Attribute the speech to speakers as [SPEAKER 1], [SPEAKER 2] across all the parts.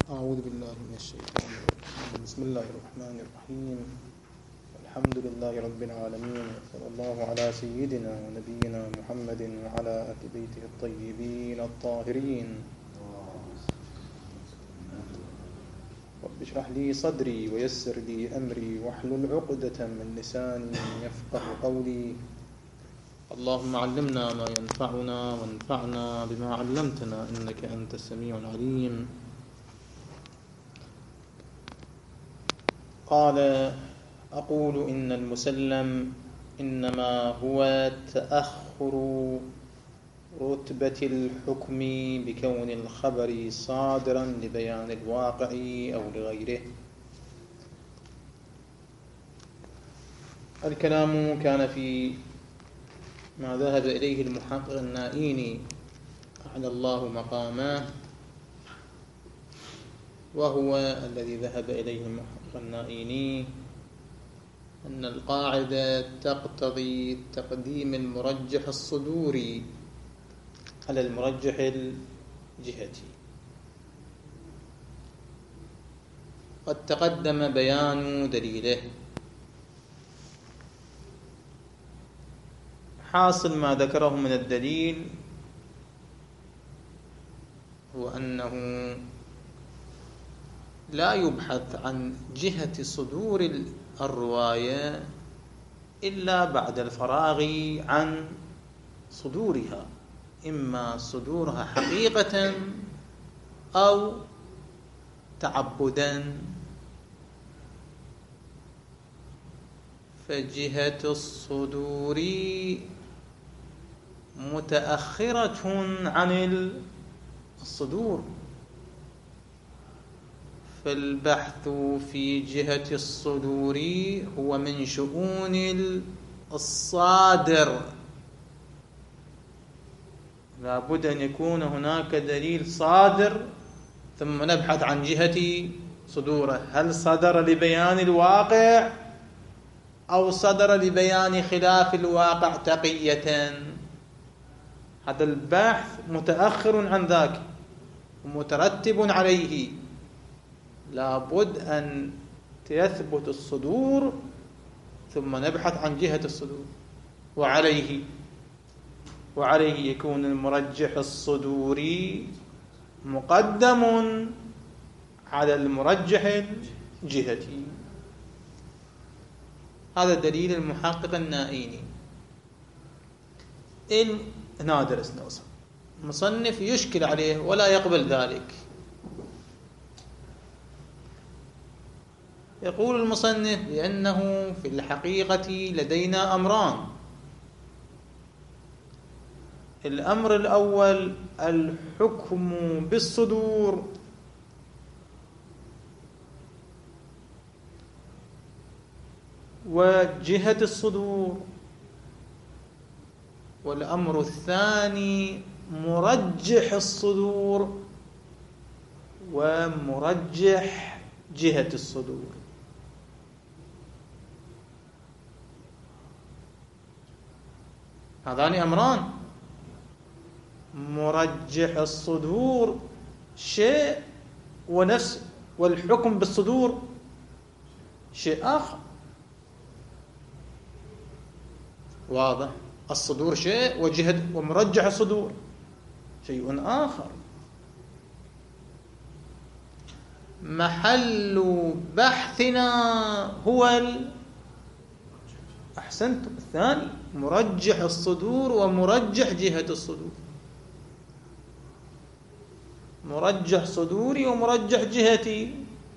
[SPEAKER 1] أعوذ بالله من الشيطان الرجيم. بسم الله الرحمن الرحيم. الحمد لله رب العالمين، صلى الله على سيدنا ونبينا محمد وعلى أهل بيته الطيبين الطاهرين. رب اشرح لي صدري ويسر لي أمري واحلل عقدة من لساني يفقه قولي. اللهم علمنا ما ينفعنا وانفعنا بما علمتنا إنك أنت السميع العليم. قال: أقول إن المسلم إنما هو تأخر رتبة الحكم بكون الخبر صادرا لبيان الواقع أو لغيره. الكلام كان في ما ذهب إليه المحقق النائيني أعلى الله مقامه، وهو الذي ذهب إليه المحقق النائيني أن القاعدة تقتضي تقديم المرجح الصدوري على المرجح الجهتي. قد تقدم بيان دليله. حاصل ما ذكره من الدليل هو أنه لا يبحث عن جهة صدور الرواية إلا بعد الفراغ عن صدورها، إما صدورها حقيقة أو تعبدا. فجهة الصدور متأخرة عن الصدور، فالبحث في جهة الصدور هو من شؤون الصادر. لا بد أن يكون هناك دليل صادر ثم نبحث عن جهة صدوره، هل صدر لبيان الواقع أو صدر لبيان خلاف الواقع تقية. هذا البحث متأخر عن ذاك ومترتب عليه. لابد أن يثبت الصدور ثم نبحث عن جهة الصدور، وعليه يكون المرجح الصدوري مقدم على المرجح الجهتي. هذا دليل المحقق النائيني. نادر اسنوس مصنف يشكل عليه ولا يقبل ذلك. يقول المصنف بأنه في الحقيقة لدينا أمران. الأمر الأول الحكم بالصدور، وجهة الصدور. والأمر الثاني مرجح الصدور ومرجح جهة الصدور. هذان أمران. مرجح الصدور شيء والحكم بالصدور شيء آخر. واضح؟ الصدور شيء ومرجح الصدور شيء آخر. محل بحثنا هو أحسنتم الثاني، مرجح الصدور ومرجح جهة الصدور. مرجح صدوري ومرجح جهتي.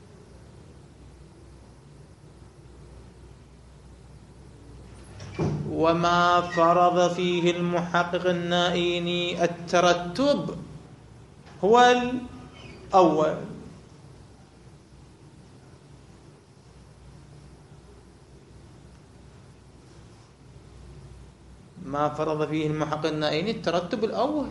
[SPEAKER 1] وما فرض فيه المحقق النائيني الترتب هو الأول. ما فرض فيه المحقق النائيني الترتب الأول.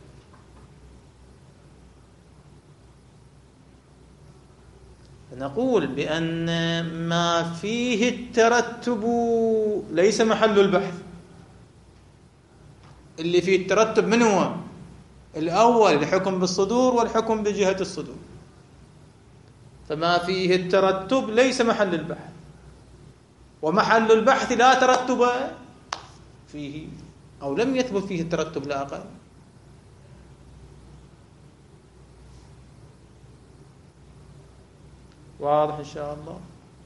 [SPEAKER 1] نقول بأن ما فيه الترتب ليس محل البحث. اللي فيه الترتب من هو؟ الأول الحكم بالصدور والحكم بجهة الصدور. فما فيه الترتب ليس محل البحث، ومحل البحث لا ترتب فيه، أو لم يثبت فيه الترتب لا أقل. واضح إن شاء الله.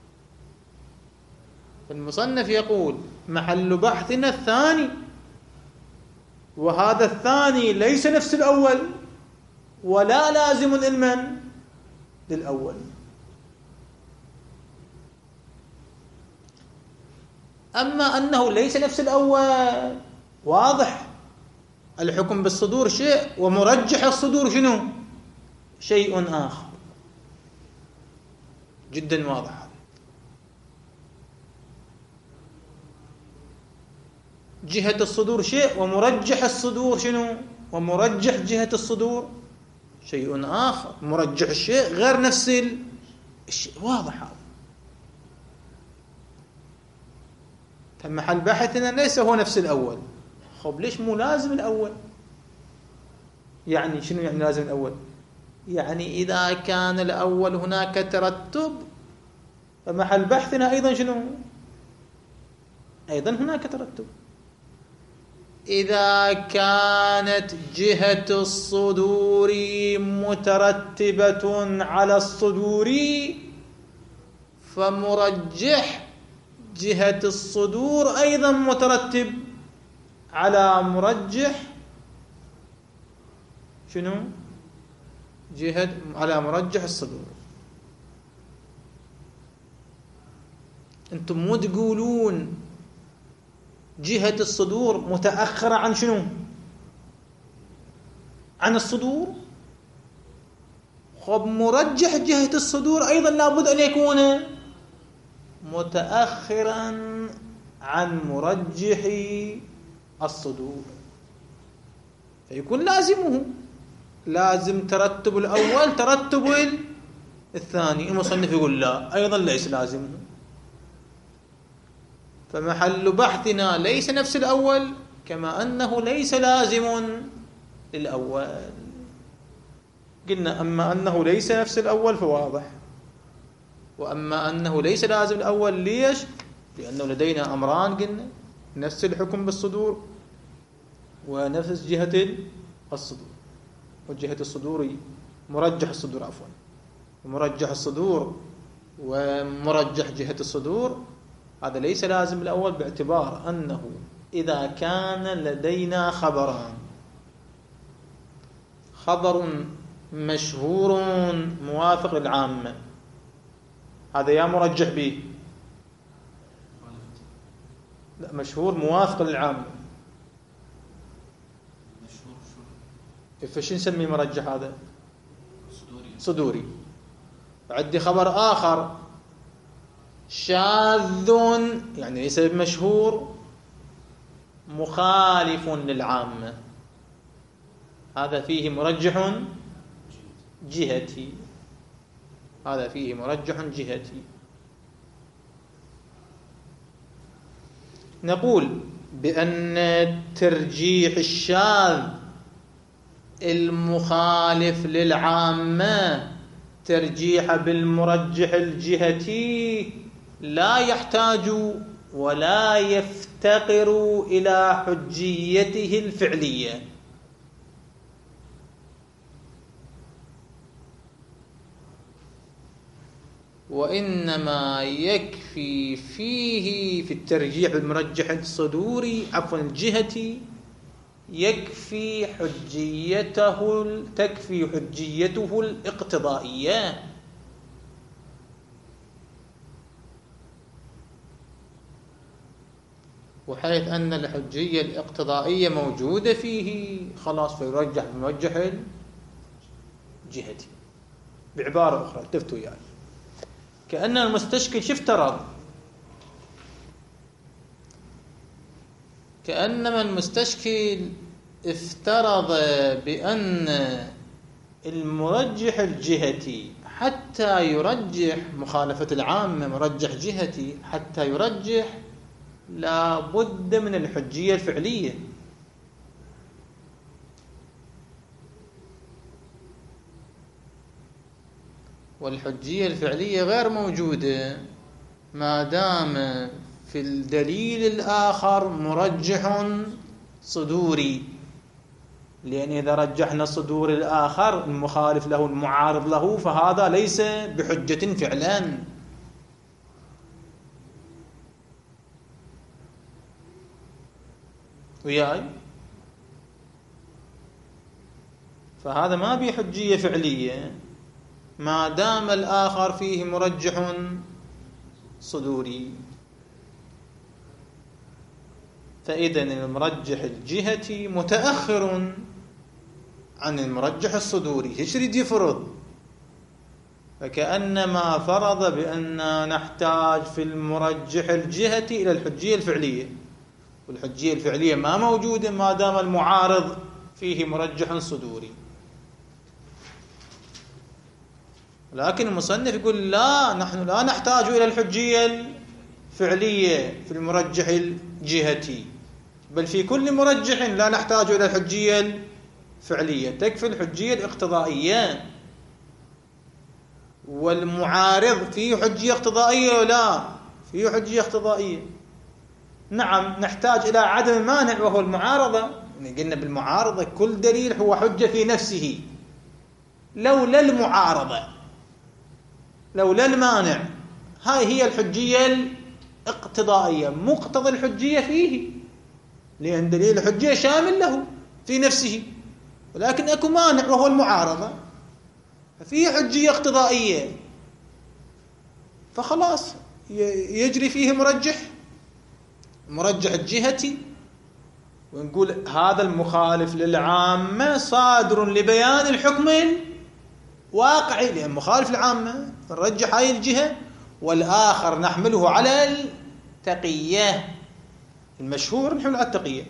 [SPEAKER 1] المصنف يقول محل بحثنا الثاني، وهذا الثاني ليس نفس الأول ولا لازم لمن؟ للأول. أما أنه ليس نفس الأول واضح، الحكم بالصدور شيء ومرجح الصدور شنو؟ شيء آخر، جدا واضح. جهة الصدور شيء ومرجح الصدور شنو؟ ومرجح جهة الصدور شيء آخر، مرجح الشيء غير نفس الشيء، واضح هذا. فمحل بحثنا ليس هو نفس الأول. خب ليش مو لازم الأول؟ يعني شنو يعني لازم الأول؟ يعني إذا كان الأول هناك ترتب، فمحل بحثنا أيضا شنو؟ أيضا هناك ترتب. إذا كانت جهة الصدور مترتبة على الصدور، فمرجح جهة الصدور أيضا مترتب على مرجح شنو؟ على مرجح الصدور. أنتم مو تقولون جهة الصدور متأخرة عن شنو؟ عن الصدور. خب مرجح جهة الصدور أيضا لابد أن يكون متأخرا عن مرجح الصدور، فيكون لازمه لازم ترتب الأول ترتب الثاني. المصنف يقول لا، أيضا ليس لازمه. فمحل بحثنا ليس نفس الأول، كما أنه ليس لازم للأول. قلنا أما أنه ليس نفس الأول فواضح، وأما أنه ليس لازم الأول. ليش؟ لأنه لدينا أمران، قلنا نفس الحكم بالصدور ونفس جهة الصدور، وجهة الصدور مرجح الصدور عفوا، ومرجح الصدور ومرجح جهة الصدور. هذا ليس لازم الأول، باعتبار أنه إذا كان لدينا خبران، خبر مشهور موافق للعامة، هذا يا مرجح به، لا مشهور موافق للعامة، فش نسميه مرجح؟ هذا صدوري. عندي خبر آخر شاذ، يعني ليس مشهور، مخالف للعامة، هذا فيه مرجح جهتي، هذا فيه مرجح جهتي. نقول بأن ترجيح الشاذ المخالف للعامة ترجيح بالمرجح الجهتي لا يحتاج ولا يفتقر إلى حجيته الفعلية، وإنما يكفي فيه في الترجيح بالمرجح الصدوري عفوا الجهتي تكفي حجيته الاقتضائية، وحيث أن الحجية الاقتضائية موجودة فيه خلاص فيرجح بمرجح الجهتي. بعبارة أخرى التفتوا يعني كأن المستشكل افترض، كأنما المستشكل افترض بأن المرجح الجهتي حتى يرجح مخالفة العامة، مرجح جهتي حتى يرجح لا بد من الحجية الفعلية. والحجية الفعلية غير موجودة ما دام في الدليل الآخر مرجح صدوري، لأن إذا رجحنا صدور الآخر المخالف له المعارض له فهذا ليس بحجة فعلا. وياي؟ فهذا ما به حجية فعلية ما دام الآخر فيه مرجح صدوري. فإذن المرجح الجهتي متأخر عن المرجح الصدوري. ايش يريد يفرض؟ فكأنما فرض بأن نحتاج في المرجح الجهتي إلى الحجية الفعلية، والحجية الفعلية ما موجودة ما دام المعارض فيه مرجح صدوري. لكن المصنف يقول لا، نحن لا نحتاج إلى الحجية الفعلية في المرجح الجهتي، بل في كل مرجح لا نحتاج إلى الحجية الفعلية، تكفي الحجية الاقتضائية. والمعارض فيه حجية اقتضائية ولا فيه حجية اقتضائية؟ نعم، نحتاج إلى عدم المانع وهو المعارضة. قلنا بالمعارضة كل دليل هو حجة في نفسه، لولا المعارضة لولا المانع هاي هي الحجية الاقتضائية. مقتضى الحجية فيه، لأن دليل الحجية شامل له في نفسه، ولكن أكو مانع وهو المعارضة، ففيه حجية اقتضائية، فخلاص يجري فيه مرجح الجهتي، ونقول هذا المخالف للعامة صادر لبيان الحكم الواقعي، لأن مخالف العامة نرجح هاي الجهة، والآخر نحمله على التقية، المشهور نحمله على التقية.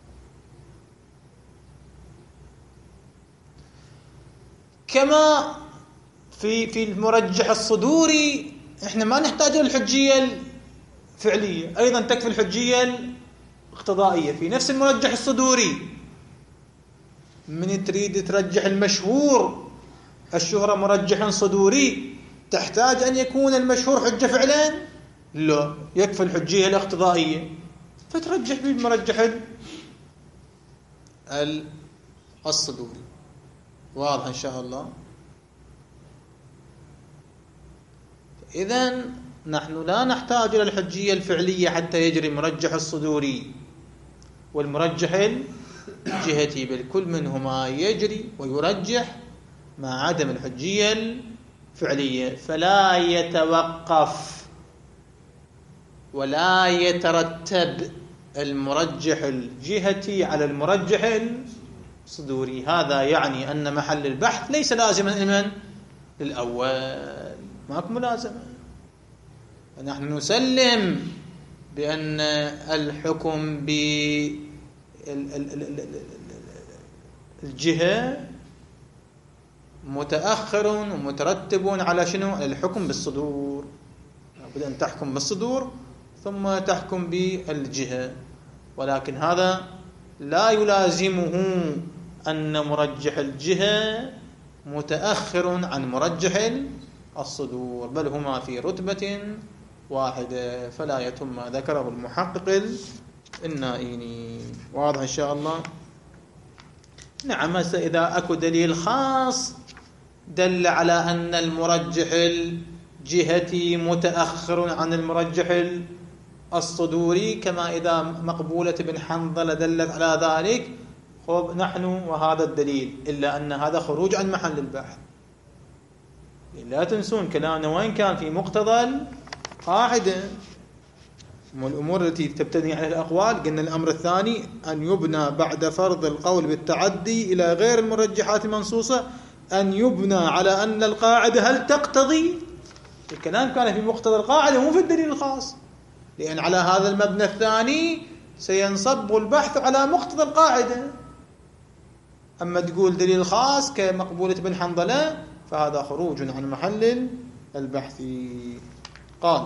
[SPEAKER 1] كما في المرجح الصدوري احنا ما نحتاج للحجية الفعلية، أيضا تكفي الحجية الاقتضائية في نفس المرجح الصدوري. من تريد ترجح المشهور، الشهرة مرجح صدوري، تحتاج أن يكون المشهور حجة فعلا؟ لا، يكفي الحجية الاقتضائية، فترجح بالمرجح الصدوري. واضح إن شاء الله؟ إذن نحن لا نحتاج إلى الحجية الفعلية حتى يجري مرجح الصدوري والمرجح الجهتي، بل كل منهما يجري ويرجح مع عدم الحجية الفعلية، فلا يتوقف ولا يترتب المرجح الجهتي على المرجح الصدوري. هذا يعني أن محل البحث ليس لازما لمن؟ للأول، ماكو ملازمة. نحن نسلم بأن الحكم بالجهة متأخر ومترتب على شنو؟ على الحكم بالصدور. لابد أن تحكم بالصدور ثم تحكم بالجهة، ولكن هذا لا يلازمه أن مرجح الجهة متأخر عن مرجح الصدور، بل هما في رتبة واحدة، فلا يتم ما ذكره المحقق النائيني. واضح إن شاء الله؟ نعم. إذا أكو دليل خاص دل على أن المرجح الجهتي متأخر عن المرجح الصدوري، كما إذا مقبولة بن حنظلة دلت على ذلك، خب نحن وهذا الدليل، إلا أن هذا خروج عن محل البحث. لا تنسون كلامنا وين كان في مقتضى القاعدة. والأمور التي تبتني على الأقوال، قلنا الأمر الثاني أن يبنى بعد فرض القول بالتعدي إلى غير المرجحات المنصوصة، أن يبنى على أن القاعدة هل تقتضي. الكلام كان في مقتضى القاعدة مو في الدليل الخاص، لأن على هذا المبنى الثاني سينصب البحث على مقتضى القاعدة. أما تقول دليل خاص كمقبولة بن حنظلة فهذا خروج عن محل البحث. قال: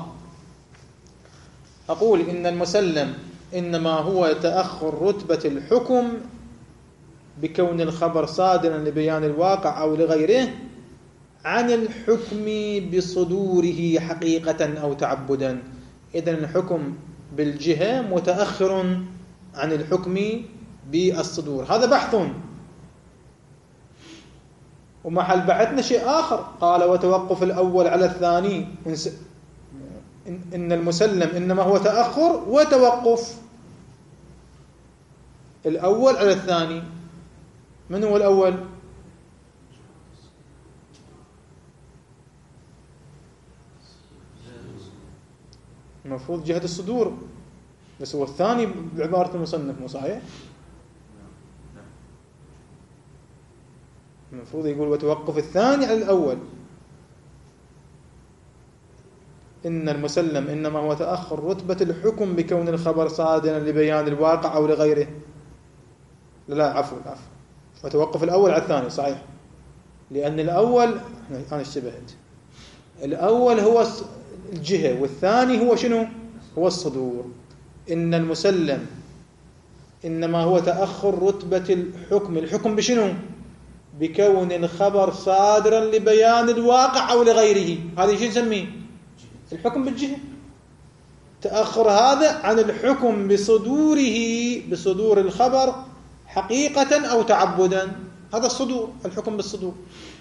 [SPEAKER 1] أقول إن المسلم إنما هو تأخر رتبة الحكم بكون الخبر صادرا لبيان الواقع أو لغيره عن الحكم بصدوره حقيقة أو تعبدا. إذن الحكم بالجهة متأخر عن الحكم بالصدور. هذا بحث، ومحل بحثنا شيء آخر. قال وتوقف الأول على الثاني، إن المسلم إنما هو تأخر وتوقف الأول على الثاني. من هو الأول؟ المفروض جهة الصدور، بس هو الثاني بعبارة المصنف، مو صحيح؟ المفروض يقول وتوقف الثاني على الأول. إن المسلم إنما هو تأخر رتبة الحكم بكون الخبر صادرا لبيان الواقع أو لغيره. لا عفوا وتوقف الأول على الثاني، صحيح، لأن الأول أنا اشتبهت. الأول هو الجهة، والثاني هو شنو؟ هو الصدور. إن المسلم إنما هو تأخر رتبة الحكم بشنو؟ بكون الخبر صادرا لبيان الواقع أو لغيره. هذا شو نسميه؟ الحكم بالجهة. تأخر هذا عن الحكم بصدور الخبر حقيقة أو تعبدا. هذا الصدور، الحكم بالصدور.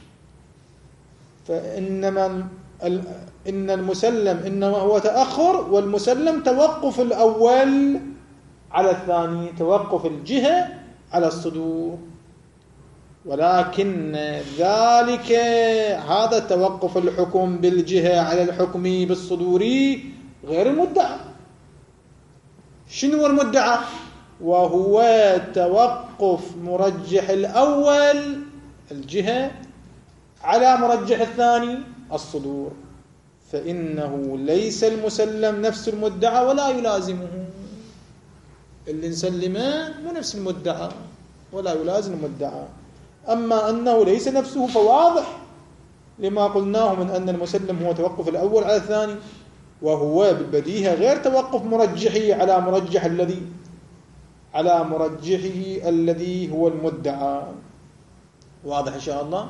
[SPEAKER 1] إن المسلم إنما هو تأخر، والمسلم توقف الأول على الثاني، توقف الجهة على الصدور. ولكن ذلك هذا توقف الحكم بالجهة على الحكم بالصدور غير المدعى. شنو المدعى؟ وهو توقف مرجح الأول الجهة على مرجح الثاني الصدور، فإنه ليس المسلم نفس المدعى ولا يلازمه. اللي نسلمه مو نفس المدعى ولا يلازم المدعى. أما أنه ليس نفسه فواضح لما قلناه من أن المسلم هو توقف الأول على الثاني، وهو بالبديهة غير توقف مرجحه على مرجحه الذي هو المدعى. واضح إن شاء الله؟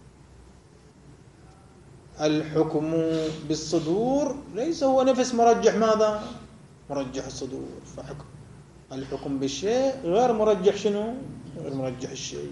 [SPEAKER 1] الحكم بالصدور ليس هو نفس مرجح ماذا؟ مرجح الصدور. الحكم بالشيء غير مرجح شنو؟ غير مرجح الشيء.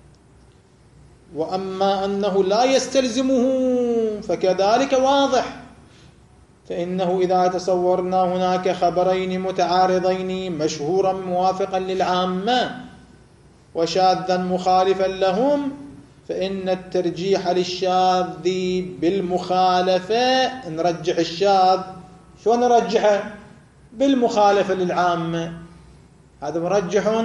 [SPEAKER 1] وأما أنه لا يستلزمه فكذلك واضح. فإنه إذا تصورنا هناك خبرين متعارضين، مشهورا موافقا للعامة وشاذا مخالفا لهم، فإن الترجيح للشاذ بالمخالفة، نرجح الشاذ شو نرجحه؟ بالمخالفة للعامة. هذا مرجح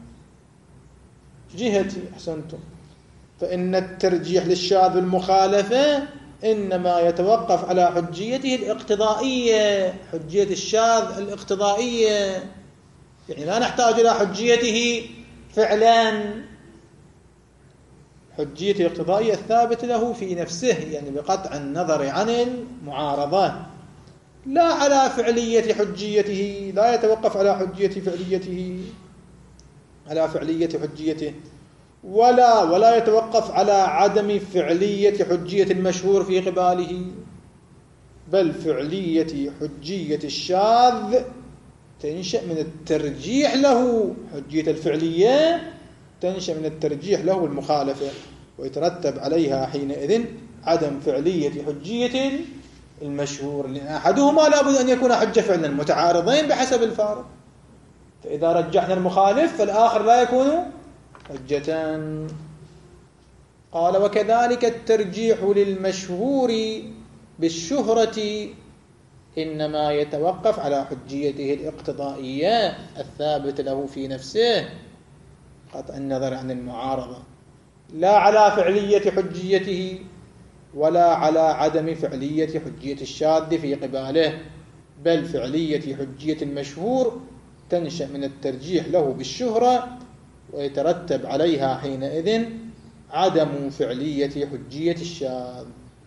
[SPEAKER 1] جهتي. أحسنتم. فإن الترجيح للشاذ بالمخالفة إنما يتوقف على حجيته الاقتضائية. حجية الشاذ الاقتضائية، يعني لا نحتاج إلى حجيته فعلا. حجيته الاقتضائية الثابت له في نفسه، يعني بقطع النظر عن المعارضة، لا على فعلية حجيته. لا يتوقف على حجية فعليته، على فعلية حجيته، ولا يتوقف على عدم فعلية حجية المشهور في قباله، بل فعلية حجية الشاذ تنشأ من الترجيح له. حجية الفعلية تنشأ من الترجيح له المخالفة، ويترتب عليها حينئذ عدم فعلية حجية المشهور، لأن أحدهما لابد أن يكون حجة فعلا، متعارضين بحسب الفارق. فإذا رجحنا المخالف فالآخر لا يكون حجة. قال وكذلك الترجيح للمشهور بالشهرة إنما يتوقف على حجيته الاقتضائية الثابت له في نفسه، قطع النظر عن المعارضة، لا على فعلية حجيته ولا على عدم فعلية حجية الشاذ في قباله، بل فعلية حجية المشهور تنشأ من الترجيح له بالشهرة، ويترتب عليها حينئذ عدم فعلية حجية الشاذ.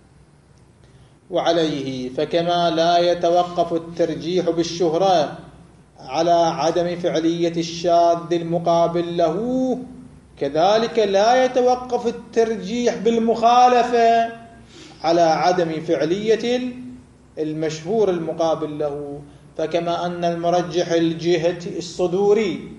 [SPEAKER 1] وعليه فكما لا يتوقف الترجيح بالشهرة على عدم فعلية الشاذ المقابل له، كذلك لا يتوقف الترجيح بالمخالفة على عدم فعلية المشهور المقابل له. فكما أن المرجح الجهتي الصدوري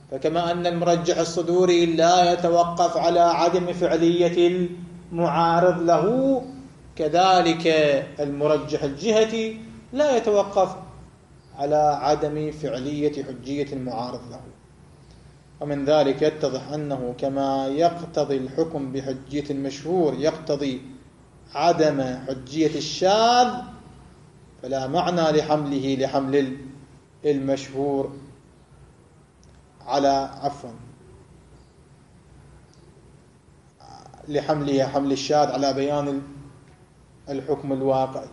[SPEAKER 1] لا يتوقف على عدم فعلية المعارض له، كذلك المرجح الجهتي لا يتوقف على عدم فعلية حجية المعارض له. ومن ذلك يتضح أنه كما يقتضي الحكم بحجية المشهور يقتضي عدم حجية الشاذ، فلا معنى لحمل المشهور على حمل الشاذ على بيان الحكم الواقعي.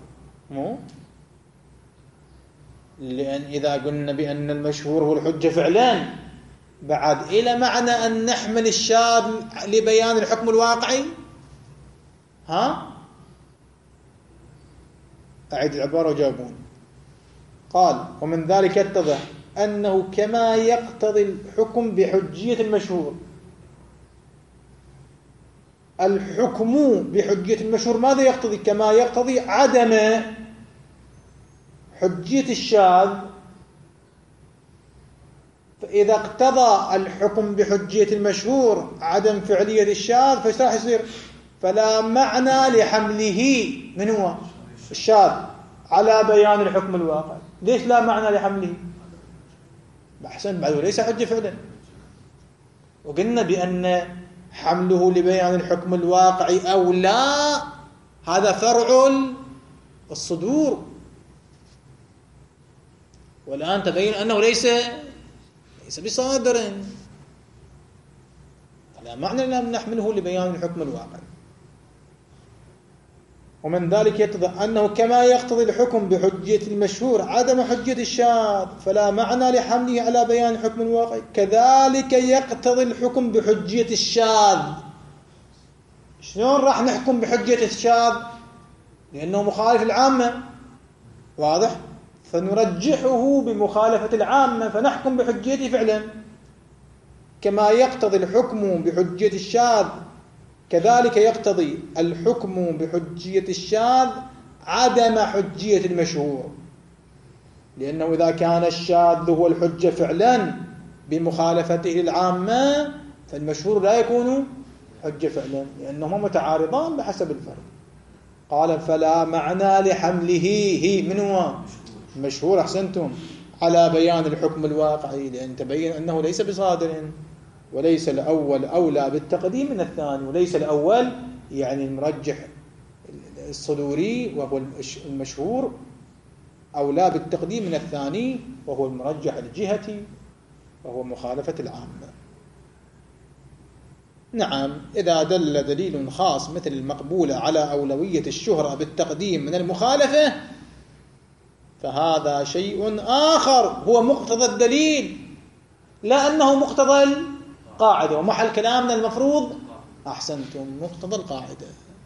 [SPEAKER 1] لأن إذا قلنا بأن المشهور هو الحجة فعلا، بعد إلى معنى أن نحمل الشاذ لبيان الحكم الواقعي. أعيد العبارة وجاوبون. قال: ومن ذلك يتضح أنه كما يقتضي الحكم بحجية المشهور، الحكم بحجية المشهور ماذا يقتضي؟ كما يقتضي عدم حجية الشاذ. فإذا اقتضى الحكم بحجية المشهور عدم فعلية الشاذ، فايش راح يصير؟ فلا معنى لحمله من هو الشاذ على بيان الحكم الواقعي. ليش لا معنى لحمله؟ أحسن، بعد ليس حجة فعلا. وقلنا بأن حمله لبيان الحكم الواقعي أو لا هذا فرع الصدور، والآن تبين أنه ليس بصادر، فلا معنى لنا نحمله لبيان الحكم الواقعي. ومن ذلك يتضح أنه كما يقتضي الحكم بحجية المشهور عدم حجية الشاذ، فلا معنى لحمله على بيان الحكم الواقعي، كذلك يقتضي الحكم بحجية الشاذ. شلون راح نحكم بحجية الشاذ؟ لأنه مخالف العامة، واضح؟ فنرجحه بمخالفة العامة فنحكم بحجيته فعلا. كما يقتضي الحكم بحجية الشاذ كذلك يقتضي الحكم بحجية الشاذ عدم حجية المشهور، لأنه إذا كان الشاذ هو الحجة فعلا بمخالفته للعامة، فالمشهور لا يكون حجة فعلا، لأنهما متعارضان بحسب الفرق. قال: فلا معنى لحمله من هو المشهور، أحسنتم، على بيان الحكم الواقعي، لأن تبين أنه ليس بصادر، وليس الأول أولى بالتقديم من الثاني. وليس الأول يعني المرجح الصدوري وهو المشهور أولى بالتقديم من الثاني وهو المرجح الجهتي وهو مخالفة العامة. نعم، إذا دل دليل خاص مثل المقبولة على أولوية الشهرة بالتقديم من المخالفة، فهذا شيء آخر هو مقتضى الدليل، لا أنه مقتضى القاعدة. ومحل كلامنا المفروض أحسنتم مقتضى القاعدة.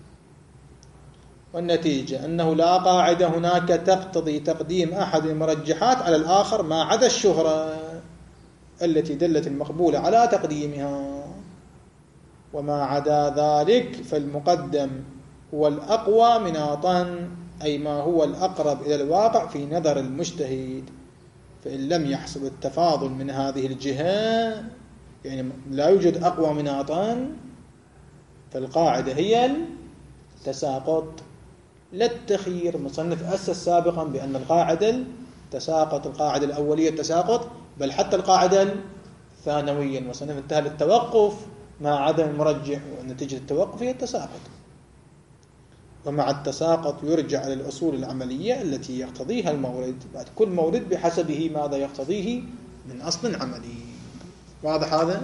[SPEAKER 1] والنتيجة أنه لا قاعدة هناك تقتضي تقديم أحد المرجحات على الآخر ما عدا الشهرة التي دلت المقبولة على تقديمها، وما عدا ذلك فالمقدم هو الأقوى مناطا، أي ما هو الأقرب إلى الواقع في نظر المجتهد. فإن لم يحصل التفاضل من هذه الجهة، يعني لا يوجد أقوى مناطا، فالقاعدة هي التساقط لا التخيير. مصنف أسس سابقا بأن القاعدة تساقط، القاعدة الأولية التساقط، بل حتى القاعدة الثانوية المصنف انتهى للتوقف مع عدم المرجح، ونتيجة التوقف هي التساقط. ومع التساقط يرجع للأصول العملية التي يقتضيها المورد، بعد كل مورد بحسبه ماذا يقتضيه من أصل عملي. واضح هذا؟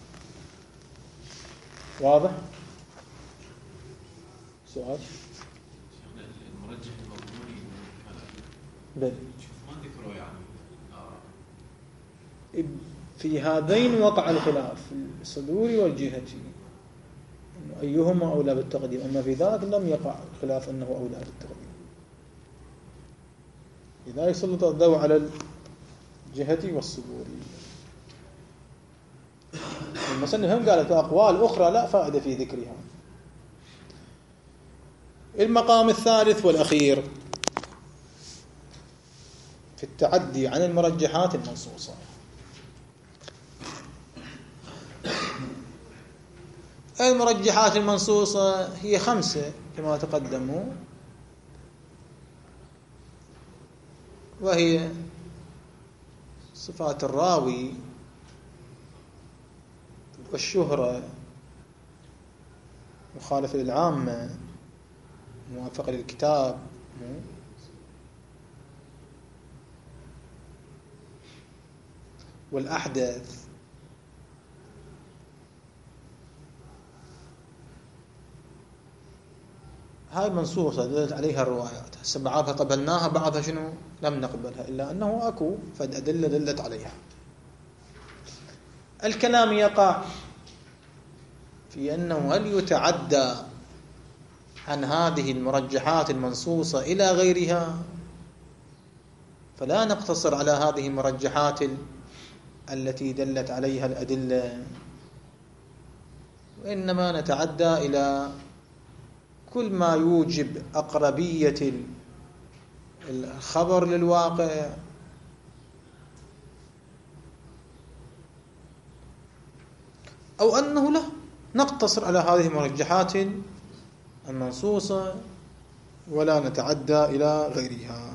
[SPEAKER 1] واضح؟ سؤال؟
[SPEAKER 2] المرجح المضموني
[SPEAKER 1] بل
[SPEAKER 2] ما ذكروا يعني
[SPEAKER 1] في هذين وقع الخلاف الصدوري والجهتي أيهما أولى بالتقديم، أما في ذاك لم يقع الخلاف أنه أولى بالتقديم. إذا يسلط الضوء على الجهتي والصدوري. المصنف هم قالت أقوال أخرى لا فائدة في ذكرها. المقام الثالث والأخير في التعدي عن المرجحات المنصوصة. المرجحات المنصوصة هي 5 كما تقدموا، وهي صفات الراوي، والشهرة، مخالفة للعامة، موافقة للكتاب، والأحدث. هاي منصوصة دلت عليها الروايات. هسه بعضها قبلناها، بعضها شنو لم نقبلها، إلا أنه أكو فد أدلة دلت عليها. الكلام يقع في أنه هل يتعدى عن هذه المرجحات المنصوصة إلى غيرها، فلا نقتصر على هذه المرجحات التي دلت عليها الأدلة، وإنما نتعدى إلى كل ما يوجب أقربية الخبر للواقع، أو أنه لا نقتصر على هذه المرجحات المنصوصة ولا نتعدى إلى غيرها.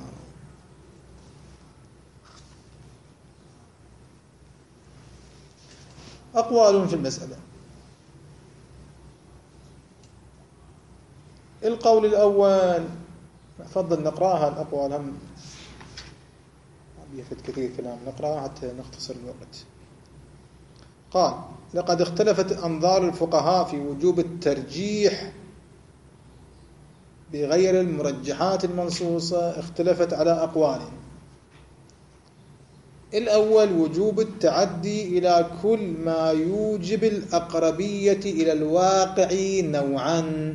[SPEAKER 1] أقوال في المسألة. القول الأول، أفضل نقرأها الأقوال، هم يفيد كثير كلام، نقرأها حتى نختصر الوقت. قال: لقد اختلفت أنظار الفقهاء في وجوب الترجيح بغير المرجحات المنصوصة، اختلفت على أقوال. الأول: وجوب التعدي إلى كل ما يوجب الأقربية إلى الواقع نوعا.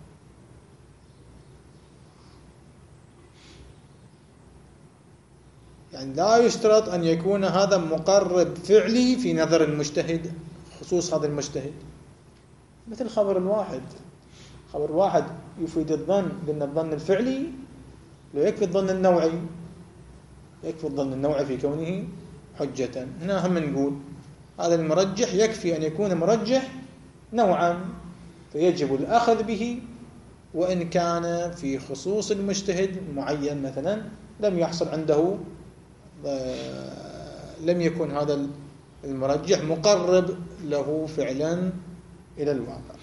[SPEAKER 1] يعني لا يشترط أن يكون هذا مقرب فعلي في نظر المجتهد، خصوص هذا المجتهد، مثل خبر الواحد. خبر واحد يفيد الظن، لأن الظن الفعلي لا يكفي الظن النوعي، يكفي الظن النوعي في كونه حجة. هنا هم نقول هذا المرجح يكفي أن يكون مرجح نوعا، فيجب الأخذ به وإن كان في خصوص المجتهد معين، مثلا لم يحصل عنده، لم يكن هذا المرجح مقرب له فعلا إلى الواقع.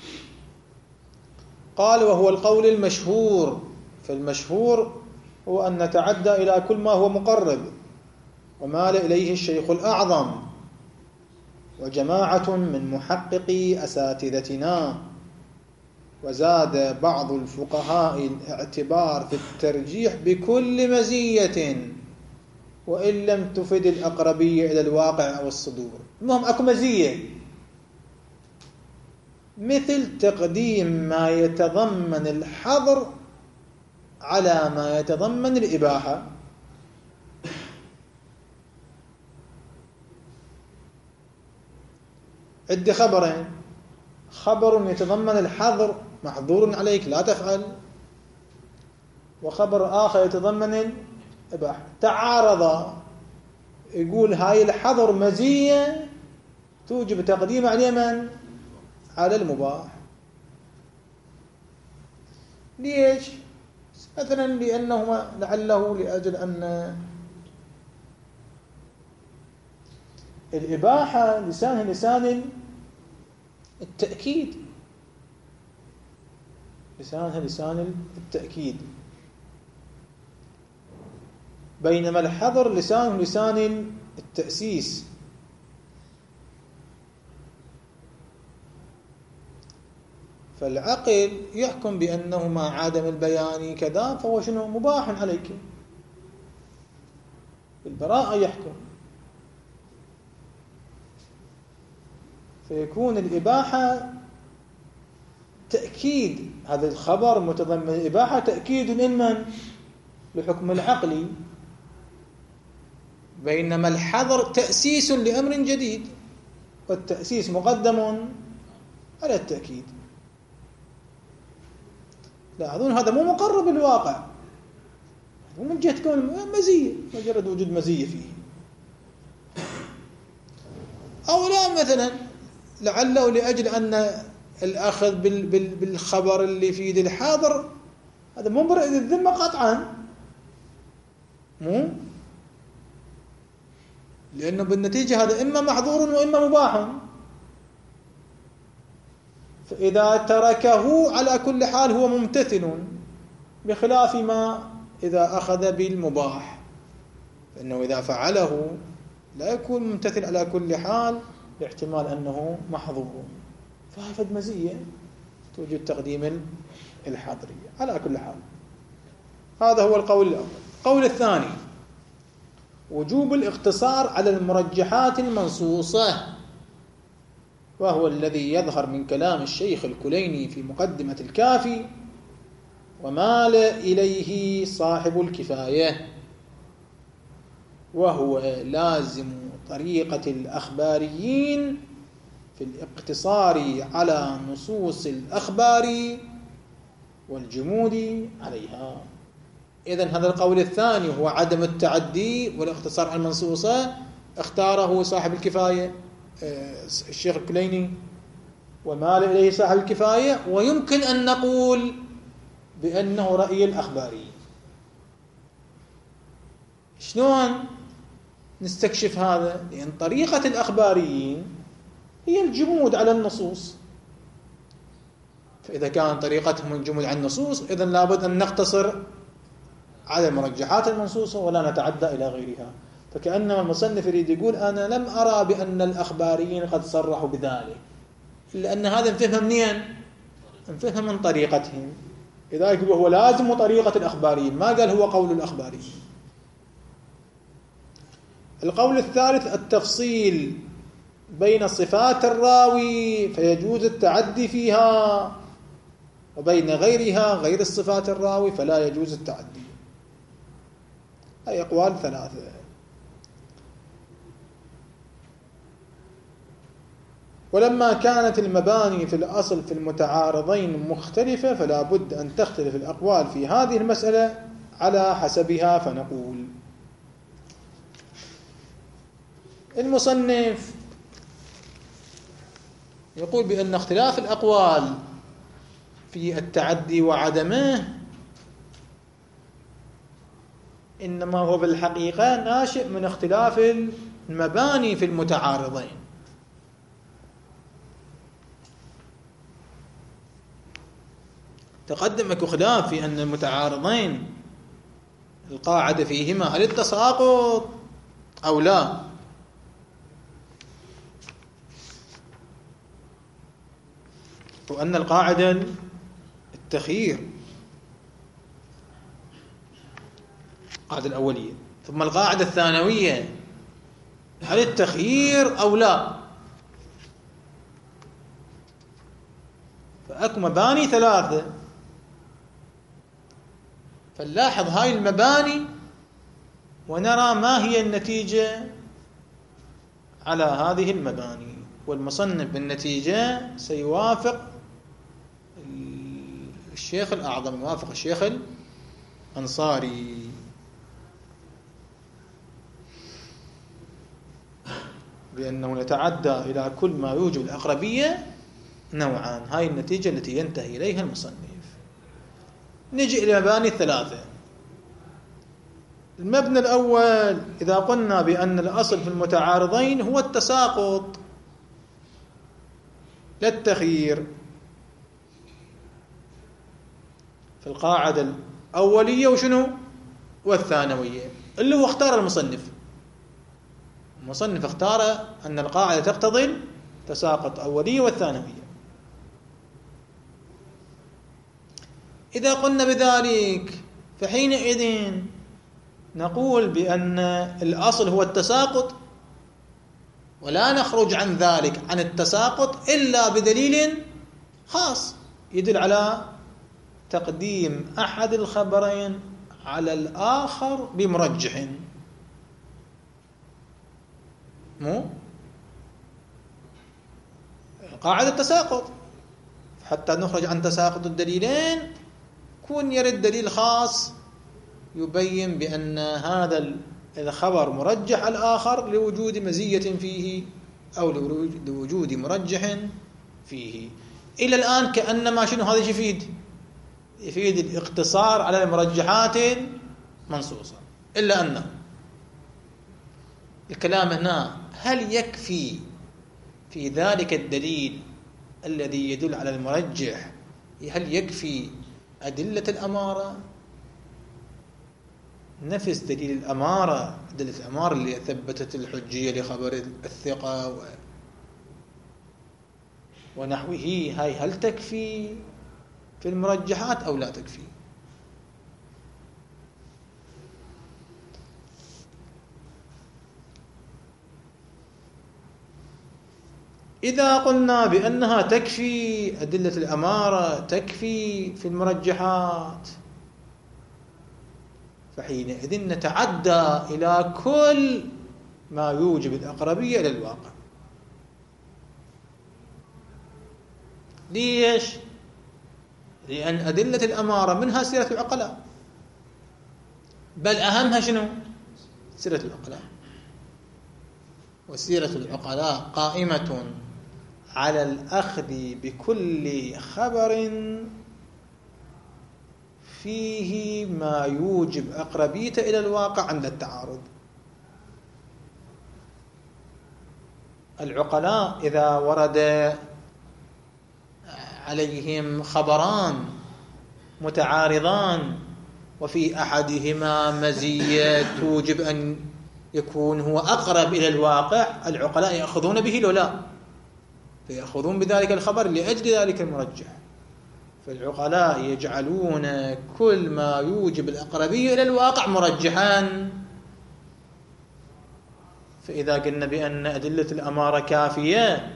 [SPEAKER 1] قال: وهو القول المشهور. فالمشهور هو أن نتعدى إلى كل ما هو مقرب، ومال إليه الشيخ الأعظم وجماعة من محققي أساتذتنا، وزاد بعض الفقهاء الاعتبار في الترجيح بكل مزية وإن لم تفد الأقربية إلى الواقع أو الصدور. المهم أكو مزية، مثل تقديم ما يتضمن الحظر على ما يتضمن الإباحة. عندي خبرين: خبر يتضمن الحظر، محظور عليك لا تفعل، وخبر آخر يتضمن الإباحة. تعارض، يقول هاي الحظر مزية توجب تقديم على من؟ على المباح. ليش؟ مثلا لأنه لعله لأجل أن الإباحة لسان التأكيد، لسان التأكيد، بينما الحظر لسان التأسيس. فالعقل يحكم بأنه مع عدم البيان كذا فهو شنو؟ مباح عليك. البراءة يحكم، فيكون الإباحة تأكيد، هذا الخبر متضمن الإباحة تأكيد لمن؟ لحكم العقلي، بينما الحظر تأسيس لأمر جديد، والتأسيس مقدم على التأكيد. لاحظون هذا مو مقرب بالواقع، مو من جهة كون مزية، مجرد وجود مزية فيه. أو لا مثلا لعله لأجل أن الأخذ بالخبر اللي في يد الحاضر هذا مو برئ الذمة قطعا، مو، لأنه بالنتيجة هذا إما محظور وإما مباح، فإذا تركه على كل حال هو ممتثل، بخلاف ما إذا أخذ بالمباح، فإنه إذا فعله لا يكون ممتثل على كل حال، باحتمال أنه محظور. فهذه مزية توجد تقديم الحاضرية على كل حال. هذا هو القول الأول. القول الثاني وجوب الاقتصار على المرجحات المنصوصة، وهو الذي يظهر من كلام الشيخ الكليني في مقدمة الكافي، ومال إليه صاحب الكفاية، وهو لازم طريقة الأخباريين في الاقتصار على نصوص الأخبار والجمود عليها. إذن هذا القول الثاني هو عدم التعدي والاقتصار على المنصوصة، اختاره صاحب الكفاية الشيخ الكليني، ومال إليه صاحب الكفاية، ويمكن أن نقول بأنه رأي الأخباري. شلون نستكشف هذا؟ لأن طريقة الأخباريين هي الجمود على النصوص، فإذا كان طريقتهم الجمود على النصوص إذن لابد أن نقتصر على المرجحات المنصوصة ولا نتعدى إلى غيرها. فكأنما المصنف يريد يقول أنا لم أرى بأن الأخباريين قد صرحوا بذلك، لأن هذا نفهم منين؟ نفهم من طريقتهم. لذلك هو لازم طريقة الأخباريين، ما قال هو قول الأخباريين. القول الثالث التفصيل بين صفات الراوي فيجوز التعدي فيها، وبين غيرها غير الصفات الراوي فلا يجوز التعدي. أي أقوال ثلاثة. ولما كانت المباني في الأصل في المتعارضين مختلفة فلا بد أن تختلف الأقوال في هذه المسألة على حسبها. فنقول المصنف يقول بأن اختلاف الأقوال في التعدي وعدمه إنما هو بالحقيقة ناشئ من اختلاف المباني في المتعارضين. تقدم اكو خلاف في أن المتعارضين القاعدة فيهما هل التساقط أو لا، وأن القاعدة التخيير القاعدة الأولية، ثم القاعدة الثانوية هل التخيير أو لا. فأكو مباني ثلاثة، فنلاحظ هاي المباني ونرى ما هي النتيجة على هذه المباني. والمصنف بالنتيجة سيوافق الشيخ الأعظم، يوافق الشيخ الأنصاري، بأنه نتعدى إلى كل ما يوجب الأقربية نوعان. هاي النتيجة التي ينتهي إليها المصنف. نجي إلى المباني الثلاثة. المبنى الأول إذا قلنا بأن الأصل في المتعارضين هو التساقط لا التخيير، في القاعدة الأولية وشنو والثانوية اللي هو اختار المصنف. المصنف اختار أن القاعدة تقتضي التساقط الأولية والثانوية. إذا قلنا بذلك فحينئذ نقول بأن الأصل هو التساقط، ولا نخرج عن ذلك عن التساقط إلا بدليل خاص يدل على تقديم أحد الخبرين على الآخر بمرجح، مو قاعدة التساقط. حتى نخرج عن تساقط الدليلين يكون يرد دليل خاص يبين بأن هذا الخبر مرجح الآخر لوجود مزية فيه أو لوجود مرجح فيه. إلى الآن كأنما شنو هذا يفيد الاقتصار على المرجحات المنصوصة، إلا أن الكلام هنا هل يكفي في ذلك الدليل الذي يدل على المرجح، هل يكفي أدلة الأمارة؟ نفس دليل الأمارة، أدلة الأمارة اللي ثبتت الحجية لخبر الثقة ونحوه، هاي هل تكفي في المرجحات أو لا تكفي؟ إذا قلنا بأنها تكفي، أدلة الأمارة تكفي في المرجحات، فحينئذ نتعدى إلى كل ما يوجب الأقربية إلى الواقع. ليش؟ لأن أدلة الأمارة منها سيرة العقلاء، بل أهمها شنو؟ سيرة العقلاء، وسيرة العقلاء قائمة على الأخذ بكل خبر فيه ما يوجب أقربية إلى الواقع عند التعارض. العقلاء إذا ورد عليهم خبران متعارضان وفي أحدهما مزية توجب أن يكون هو أقرب إلى الواقع، العقلاء يأخذون به لو لا، فيأخذون بذلك الخبر لأجل ذلك المرجح. فالعقلاء يجعلون كل ما يوجب الأقربية إلى الواقع مرجحا. فإذا قلنا بأن أدلة الأمارة كافية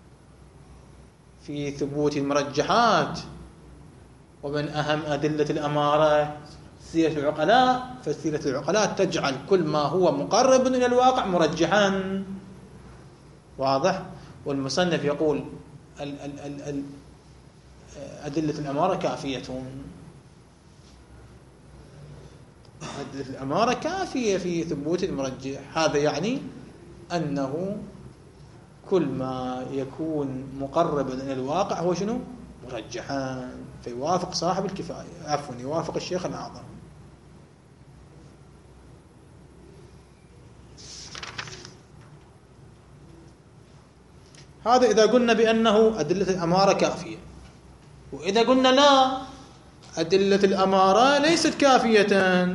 [SPEAKER 1] في ثبوت المرجحات، ومن أهم أدلة الأمارة سيرة العقلاء، فسيرة العقلاء تجعل كل ما هو مقرب إلى الواقع مرجحا. واضح؟ والمصنف يقول أدلة الأمارة كافية، أدلة الأمارة كافية في ثبوت المرجح. هذا يعني أنه كل ما يكون مقربا إلى الواقع هو شنو؟ مرجحا، فيوافق صاحب الكفاية، عفوا يوافق الشيخ الأعظم. هذا إذا قلنا بأنه أدلة الأمارة كافية. وإذا قلنا لا، أدلة الأمارة ليست كافية،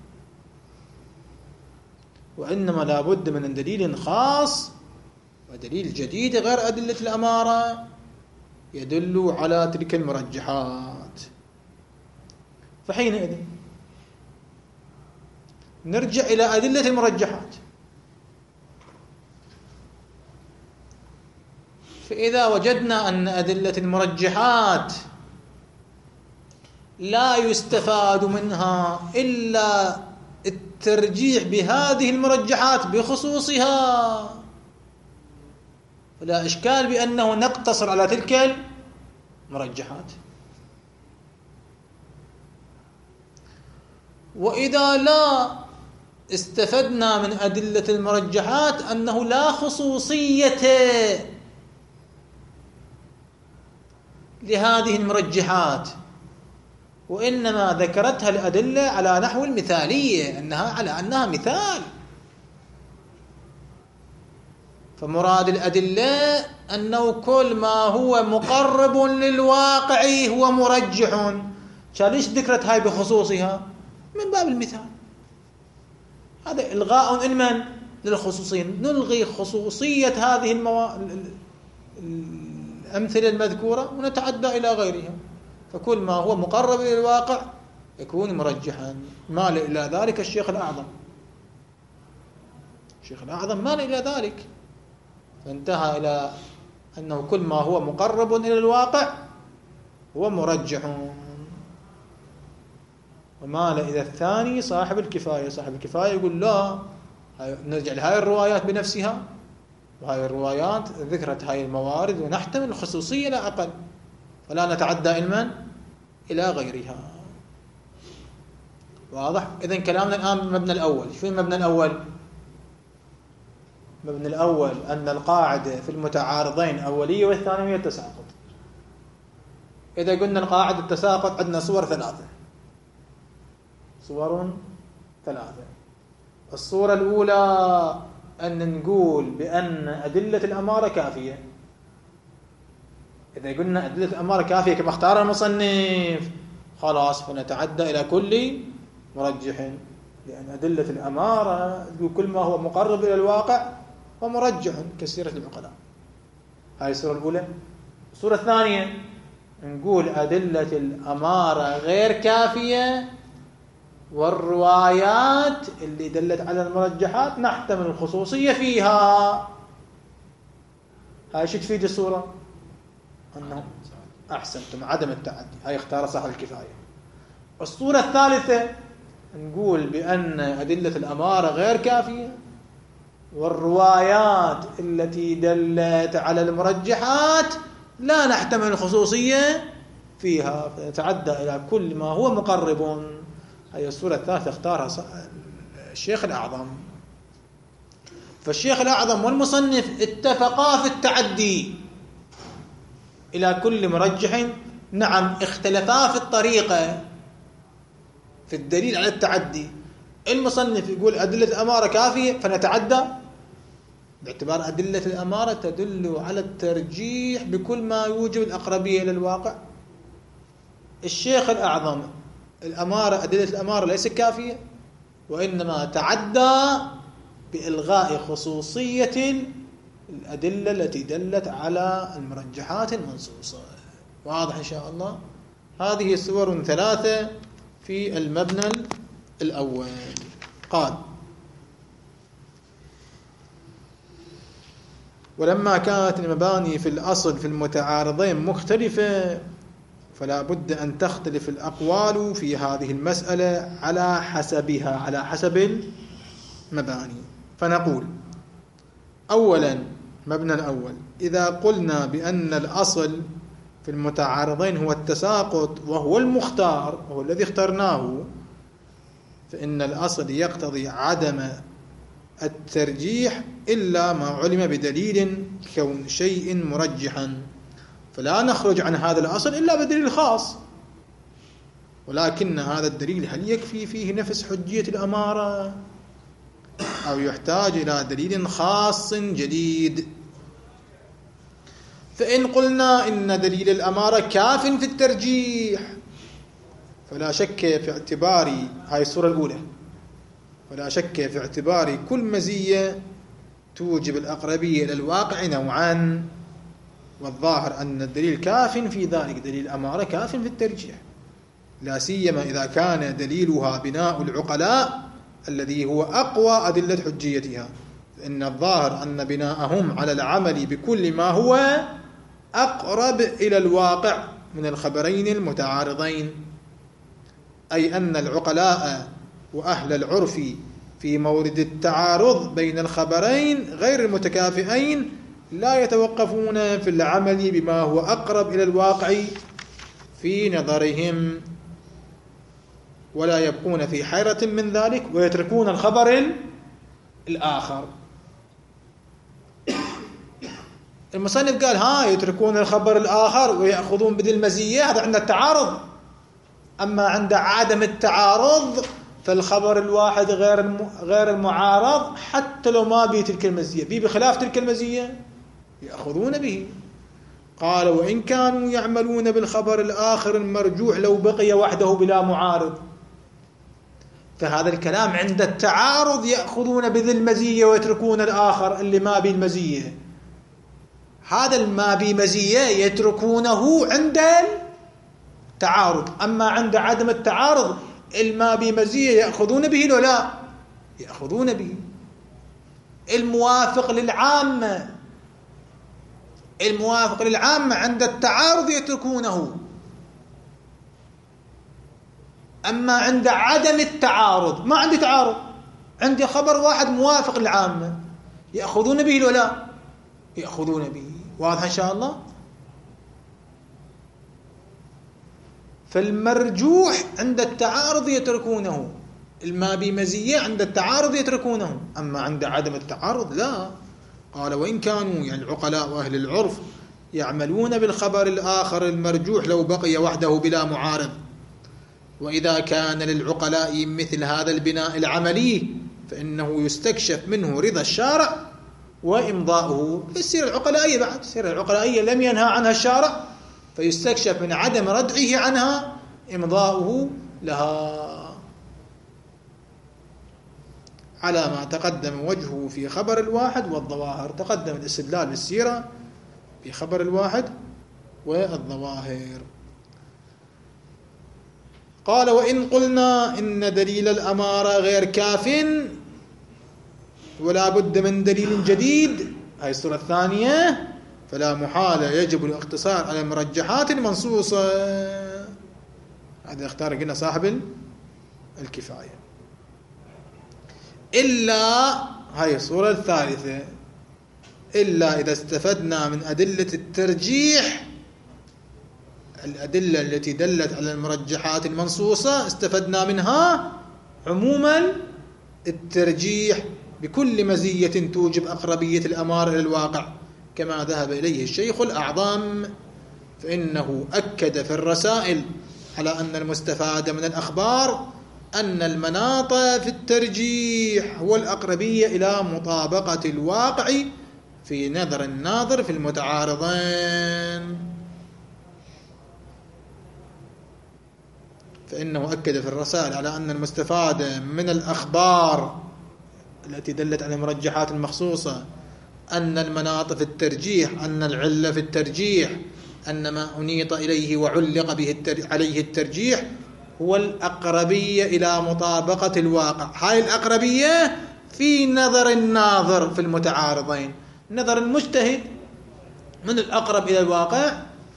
[SPEAKER 1] وإنما لا بد من دليل خاص ودليل جديد غير أدلة الأمارة يدل على تلك المرجحات. فحينئذ نرجع إلى أدلة المرجحات. فإذا وجدنا أن أدلة المرجحات لا يستفاد منها إلا الترجيح بهذه المرجحات بخصوصها، فلا إشكال بأنه نقتصر على تلك المرجحات. وإذا لا استفدنا من أدلة المرجحات أنه لا خصوصية لهذه المرجحات، وإنما ذكرتها الأدلة على نحو المثالية، على أنها مثال. فمراد الأدلة أنه كل ما هو مقرب للواقع هو مرجح. ليش ذكرت هاي بخصوصها؟ من باب المثال. هذا إلغاء من للخصوصية، نلغي خصوصية هذه الأمثلة المذكورة ونتعدى إلى غيرها. فكل ما هو مقرب إلى الواقع يكون مرجحا. مال إلى ذلك الشيخ الأعظم، الشيخ الأعظم مال إلى ذلك، فانتهى إلى أنه كل ما هو مقرب إلى الواقع هو مرجح. ومال إلى الثاني صاحب الكفاية، صاحب الكفاية يقول لا، نرجع لهاي الروايات بنفسها، وهاي الروايات ذكرت هاي الموارد ونحتمل الخصوصية لا أقل، فلا نتعدى علما إلى غيرها. واضح؟ إذن كلامنا الآن بالمبنى الأول. شو المبنى الأول؟ المبنى الأول أن القاعدة في المتعارضين أولية والثانوية التساقط. إذا قلنا القاعدة التساقط عندنا صور ثلاثة. الصورة الأولى أن نقول بأن أدلة الأمارة كافية. إذا قلنا أدلة الأمارة كافية كما اختار المصنف خلاص فنتعدى إلى كل مرجح، لأن أدلة الأمارة كل ما هو مقرب إلى الواقع ومرجح كسيرة العقلاء. هاي الصورة الأولى. الصورة الثانية نقول أدلة الأمارة غير كافية، والروايات اللي دلت على المرجحات نحتمل الخصوصية فيها. هاي شو تفيد الصورة؟ أنه أحسنتم عدم التعدي. هاي اختار صاحب الكفاية. الصورة الثالثة نقول بأن أدلة الأمارة غير كافية، والروايات التي دلت على المرجحات لا نحتمل الخصوصية فيها، فنتعدى إلى كل ما هو مقرب. هي الصورة الثالثة اختارها الشيخ الأعظم. فالشيخ الأعظم والمصنف اتفقا في التعدي إلى كل مرجح. نعم اختلفا في الطريقة في الدليل على التعدي. المصنف يقول أدلة الأمارة كافية فنتعدى باعتبار أدلة الأمارة تدل على الترجيح بكل ما يوجب الأقربية إلى الواقع. الشيخ الأعظم أدلة الأمارة ليست كافية، وإنما تعدى بإلغاء خصوصية الأدلة التي دلت على المرجحات المنصوصة. واضح إن شاء الله؟ هذه صور ثلاثة في المبنى الأول. قال: ولما كانت المباني في الأصل في المتعارضين مختلفة، فلا بد أن تختلف الأقوال في هذه المسألة على حسبها، على حسب المباني. فنقول: أولا، مبنى الأول: إذا قلنا بأن الأصل في المتعارضين هو التساقط وهو المختار وهو الذي اخترناه، فإن الأصل يقتضي عدم الترجيح إلا ما علم بدليل كون شيء مرجحا، فلا نخرج عن هذا الأصل إلا بدليل خاص. ولكن هذا الدليل هل يكفي فيه نفس حجية الأمارة أو يحتاج إلى دليل خاص جديد؟ فإن قلنا إن دليل الأمارة كاف في الترجيح، فلا شك في اعتبار هاي الصورة الأولى، ولا شك في اعتبار كل مزية توجب الأقربية إلى الواقع نوعا، والظاهر أن الدليل كاف في ذلك، دليل الأمارة كاف في الترجيح، لا سيما إذا كان دليلها بناء العقلاء الذي هو أقوى أدلة حجيتها، فإن الظاهر أن بناءهم على العمل بكل ما هو أقرب إلى الواقع من الخبرين المتعارضين، أي أن العقلاء وأهل العرف في مورد التعارض بين الخبرين غير المتكافئين لا يتوقفون في العمل بما هو أقرب إلى الواقع في نظرهم، ولا يبقون في حيرة من ذلك ويتركون الخبر الآخر. المصنف قال يتركون الخبر الآخر ويأخذون بدل المزية، هذا عند التعارض. أما عند عدم التعارض فالخبر الواحد غير المعارض حتى لو ما به تلك المزية، به بخلاف تلك المزية يأخذون به. قال: وإن كانوا يعملون بالخبر الآخر المرجوح لو بقي وحده بلا معارض. فهذا الكلام عند التعارض يأخذون بذي المزية ويتركون الآخر اللي ما به المزية. هذا الما به مزية يتركونه عند التعارض، أما عند عدم التعارض الما به مزية يأخذون به ولا يأخذون به. الموافق للعامة عند التعارض يتركونه، أما عند عدم التعارض ما عندي تعارض، عندي خبر واحد موافق للعامة يأخذون به ولا يأخذون به. واضح إن شاء الله؟ فالمرجوح عند التعارض يتركونه، ما بمزية عند التعارض يتركونه، أما عند عدم التعارض لا. قال وإن كانوا يعني العقلاء وأهل العرف يعملون بالخبر الآخر المرجوح لو بقي وحده بلا معارض، وإذا كان للعقلاء مثل هذا البناء العملي فإنه يستكشف منه رضا الشارع وإمضاؤه. السيرة العقلائية بعد السيرة العقلائية لم ينهى عنها الشارع، فيستكشف من عدم ردعه عنها إمضاؤه لها، على ما تقدم وجهه في خبر الواحد والظواهر. تقدم الاستدلال بالسيرة في خبر الواحد والظواهر. قال وإن قلنا إن دليل الأمارة غير كاف ولا بد من دليل جديد، هاي الصورة الثانية، فلا محالة يجب الاقتصار على المرجحات المنصوصة. هذا اختار قلنا صاحب الكفاية. إلا هاي الصورة الثالثة، إلا إذا استفدنا من أدلة الترجيح، الأدلة التي دلت على المرجحات المنصوصة استفدنا منها عموما الترجيح بكل مزية توجب أقربية الأمارة إلى الواقع، كما ذهب إليه الشيخ الأعظم. فإنه أكد في الرسائل على أن المستفاد من الأخبار أن المناط في الترجيح هو الأقربية إلى مطابقة الواقع في نظر الناظر في المتعارضين. فإنه أكد في الرسائل على أن المستفاد من الأخبار التي دلت على المرجحات المخصوصة أن المناط في الترجيح، أن العلة في الترجيح، أن ما أنيط إليه وعلق به عليه الترجيح هو الأقربية إلى مطابقة الواقع. هاي الأقربية في نظر الناظر في المتعارضين، نظر المجتهد من الأقرب إلى الواقع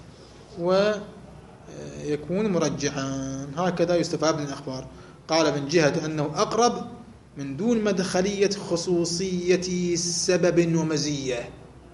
[SPEAKER 1] ويكون مرجحا. هكذا يستفاد من الأخبار. قال من جهة أنه أقرب من دون مدخلية خصوصية سبب ومزية.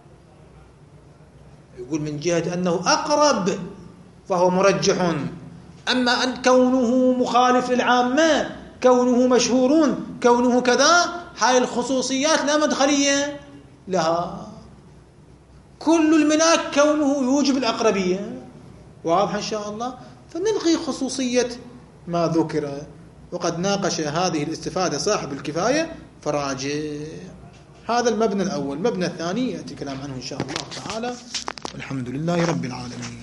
[SPEAKER 1] يقول من جهة أنه أقرب فهو مرجح، أما أن كونه مخالف للعامة، كونه مشهورون، كونه كذا، هاي الخصوصيات لا مدخلية لها. كل الملاك كونه يوجب الأقربية. واضح إن شاء الله. فنلغي خصوصية ما ذكر. وقد ناقش هذه الاستفادة صاحب الكفاية فراجع. هذا المبنى الأول. المبنى الثاني يأتي كلام عنه إن شاء الله تعالى. والحمد لله رب العالمين.